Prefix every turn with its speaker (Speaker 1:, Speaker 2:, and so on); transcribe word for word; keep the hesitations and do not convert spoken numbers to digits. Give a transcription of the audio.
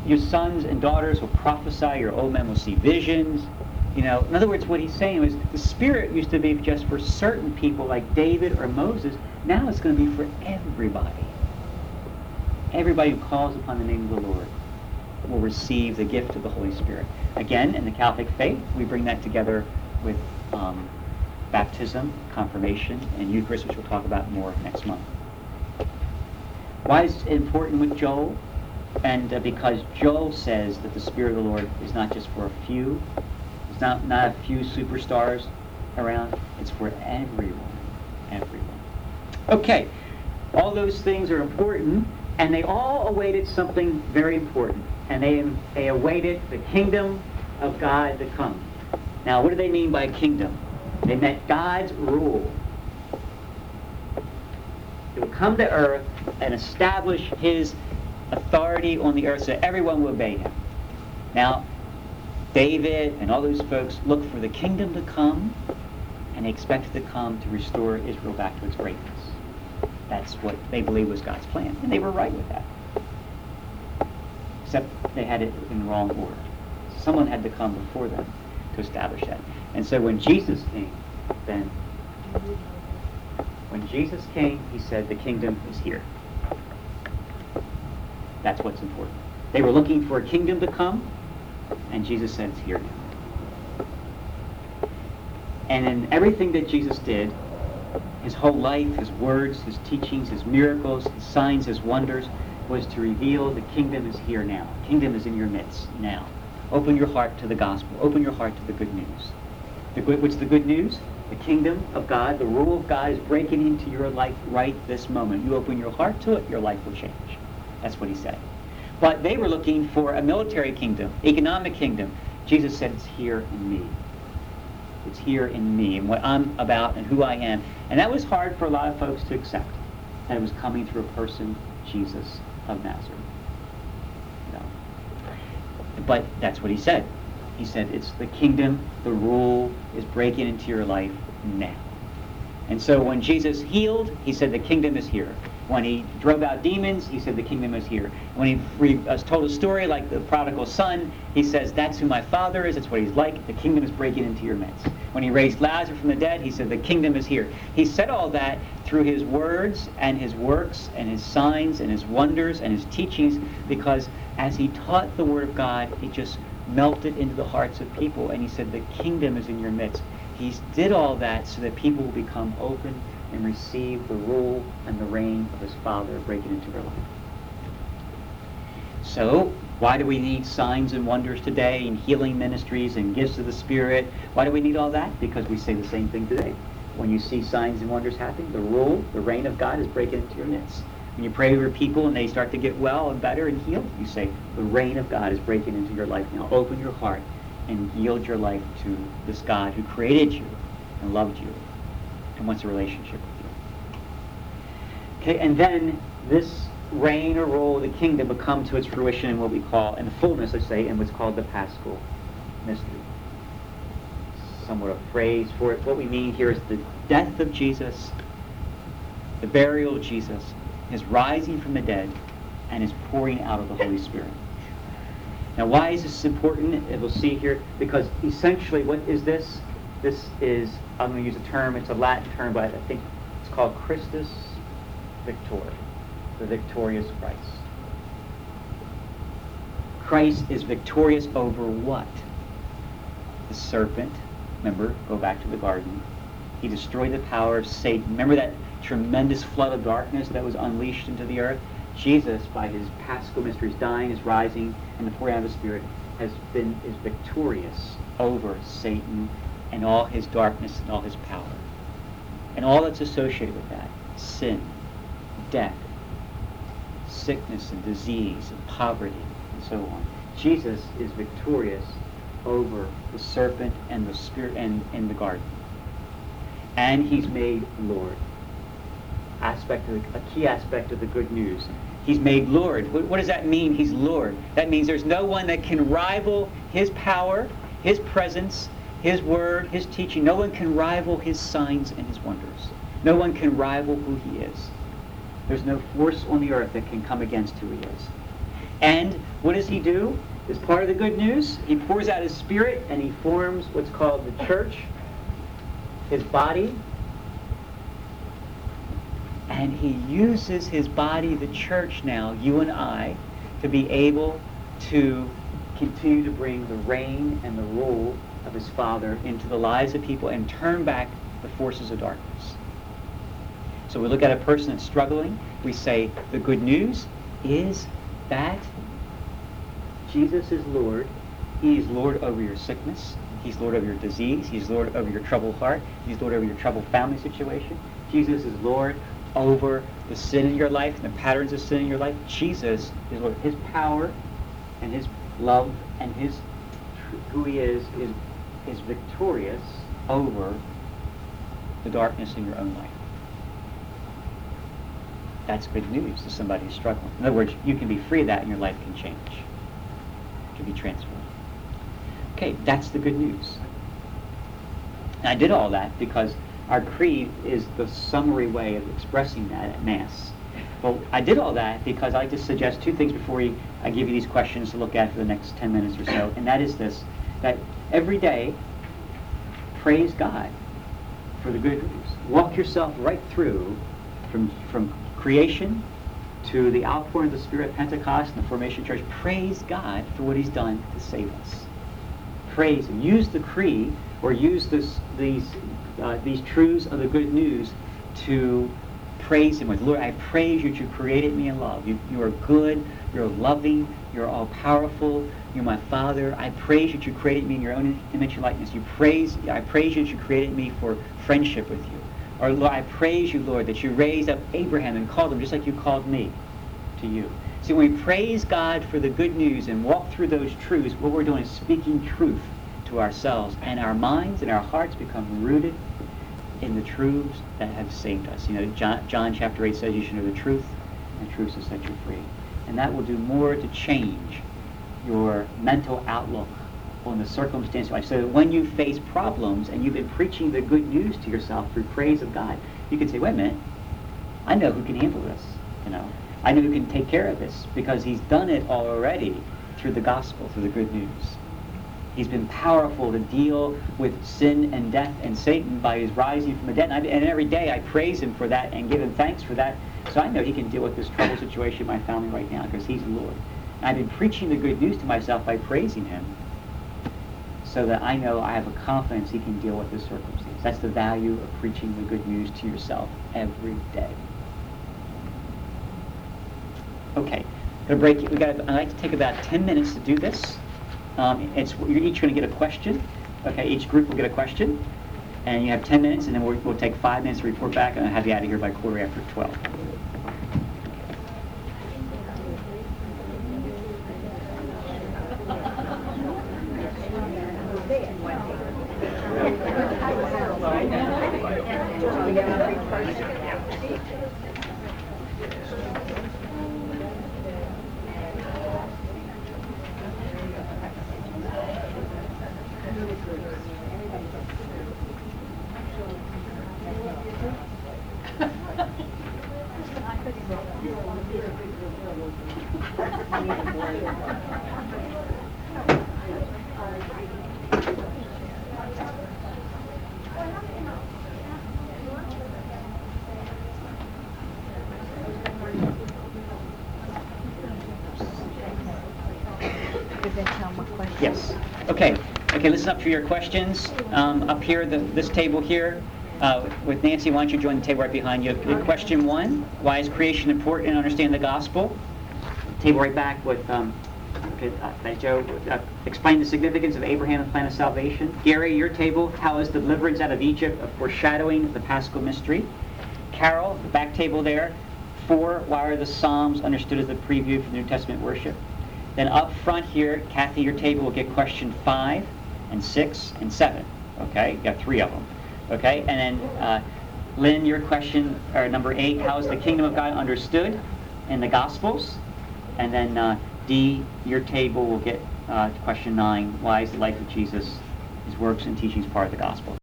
Speaker 1: your sons and daughters will prophesy, your old men will see visions. You know, in other words, what he's saying is the Spirit used to be just for certain people like David or Moses. Now it's going to be for everybody. Everybody who calls upon the name of the Lord will receive the gift of the Holy Spirit. Again, in the Catholic faith, we bring that together with um, baptism, confirmation, and Eucharist, which we'll talk about more next month. Why is it important with Joel? And uh, because Joel says that the Spirit of the Lord is not just for a few, it's not, not a few superstars around, it's for everyone, everyone. Okay, all those things are important, and they all awaited something very important, and they, they awaited the kingdom of God to come. Now, what do they mean by kingdom? They meant God's rule. He will come to earth and establish his authority on the earth so everyone will obey him. Now, David and all those folks look for the kingdom to come, and they expected to come to restore Israel back to its greatness. That's what they believed was God's plan, and they were right with that. Except they had it in the wrong order. Someone had to come before them to establish that. And so when Jesus came, then, when Jesus came, he said, the kingdom is here. That's what's important. They were looking for a kingdom to come, and Jesus said it's here now. And in everything that Jesus did, his whole life, his words, his teachings, his miracles, his signs, his wonders, was to reveal the kingdom is here now. The kingdom is in your midst now. Open your heart to the gospel. Open your heart to the good news. The good, what's the good news? The kingdom of God, the rule of God is breaking into your life right this moment. You open your heart to it, your life will change. That's what he said. But they were looking for a military kingdom, economic kingdom. Jesus said, it's here in me. It's here in me and what I'm about and who I am. And that was hard for a lot of folks to accept. That it was coming through a person, Jesus of Nazareth. No. But that's what he said. He said, it's the kingdom, the rule is breaking into your life now. And so when Jesus healed, he said, the kingdom is here. When he drove out demons, he said, the kingdom is here. When he re- uh, told a story like the prodigal son, he says, that's who my father is, that's what he's like, the kingdom is breaking into your midst. When he raised Lazarus from the dead, he said, the kingdom is here. He said all that through his words and his works and his signs and his wonders and his teachings, because as he taught the word of God, it just melted into the hearts of people, and he said, the kingdom is in your midst. He did all that so that people will become open and receive the rule and the reign of his Father breaking into their life. So, why do we need signs and wonders today and healing ministries and gifts of the Spirit? Why do we need all that? Because we say the same thing today. When you see signs and wonders happening, the rule, the reign of God is breaking into your midst. When you pray over people and they start to get well and better and healed, you say, the reign of God is breaking into your life now. Open your heart and yield your life to this God who created you and loved you and wants a relationship with you. Okay, and then this reign or rule of the kingdom will come to its fruition in what we call, in the fullness, let's say, in what's called the Paschal mystery. Somewhat a phrase for it. What we mean here is the death of Jesus, the burial of Jesus, his rising from the dead, and his pouring out of the Holy Spirit. Now, why is this important? We'll see here, because essentially, what is this? This is, I'm going to use a term, it's a Latin term, but I think it's called Christus Victor, the victorious Christ. Christ is victorious over what? The serpent. Remember, go back to the garden. He destroyed the power of Satan. Remember that tremendous flood of darkness that was unleashed into the earth? Jesus, by his Paschal mysteries, dying, his rising, and the pouring out of the Spirit, has been is victorious over Satan and all his darkness and all his power. And all that's associated with that, sin, death, sickness and disease and poverty and so on. Jesus is victorious over the serpent and the spirit and in the garden. And he's made Lord. Aspect of the, a key aspect of the good news. He's made Lord. What, what does that mean, he's Lord? That means there's no one that can rival his power, his presence, his word, his teaching. No one can rival his signs and his wonders. No one can rival who he is. There's no force on the earth that can come against who he is. And what does he do? As part of the good news, he pours out his Spirit and he forms what's called the church, his body. And he uses his body, the church now, you and I, to be able to continue to bring the reign and the rule of his Father into the lives of people and turn back the forces of darkness. So we look at a person that's struggling, we say the good news is that Jesus is Lord. He is Lord over your sickness. He's Lord over your disease. He's Lord over your troubled heart. He's Lord over your troubled family situation. Jesus is Lord over the sin in your life and the patterns of sin in your life. Jesus is Lord. His power and his love and his who he is is is victorious over the darkness in your own life. That's good news to somebody who's struggling. In other words, you can be free of that and your life can change. It can be transformed. Okay, that's the good news. And I did all that because our creed is the summary way of expressing that at Mass. Well, I did all that because I just suggest two things before we, I give you these questions to look at for the next ten minutes or so, and that is this, that every day, praise God for the good news. Walk yourself right through from, from creation to the outpouring of the Spirit, Pentecost, and the formation of the church. Praise God for what he's done to save us. Praise him. Use the creed, or use this, these, uh, these truths of the good news to praise him with. Lord, I praise you that you created me in love. You, you are good, you're loving, you're all-powerful, you're my Father. I praise you that you created me in your own image and likeness. You praise, I praise you that you created me for friendship with you. Or, Lord, I praise you, Lord, that you raised up Abraham and called him just like you called me to you. See, when we praise God for the good news and walk through those truths, what we're doing is speaking truth to ourselves, and our minds and our hearts become rooted in the truths that have saved us. You know, John, John chapter eight says you should know the truth, and the truth will set you free. And that will do more to change your mental outlook on the circumstance of life. So that when you face problems and you've been preaching the good news to yourself through praise of God, you can say, wait a minute, I know who can handle this. You know, I know who can take care of this because he's done it already through the gospel, through the good news. He's been powerful to deal with sin and death and Satan by his rising from the dead. And, I, and every day I praise him for that and give him thanks for that. So I know he can deal with this troubled situation in my family right now because he's the Lord. And I've been preaching the good news to myself by praising him so that I know I have a confidence he can deal with this circumstance. That's the value of preaching the good news to yourself every day. Okay, gonna break it. We got. I'd like to take about ten minutes to do this. Um, it's, you're each going to get a question. Okay, each group will get a question. And you have ten minutes, and then we'll, we'll take five minutes to report back, and I'll have you out of here by quarter after twelve. Yes. Okay. Okay, listen up for your questions. Um, up here, the, this table here, uh, with Nancy, why don't you join the table right behind you? Question one, why is creation important in understanding the gospel? Table right back with, um, okay, uh, Joe, uh, explain the significance of Abraham's plan of salvation. Gary, your table, how is deliverance out of Egypt a foreshadowing of the Paschal mystery? Carol, the back table there, four, why are the Psalms understood as a preview for the New Testament worship? Then up front here, Kathy, your table will get question five and six and seven. Okay, you got three of them. Okay, and then uh, Lynn, your question, or number eight, how is the kingdom of God understood in the Gospels? And then uh, D, your table will get uh, question nine, why is the life of Jesus, his works and teachings part of the Gospel?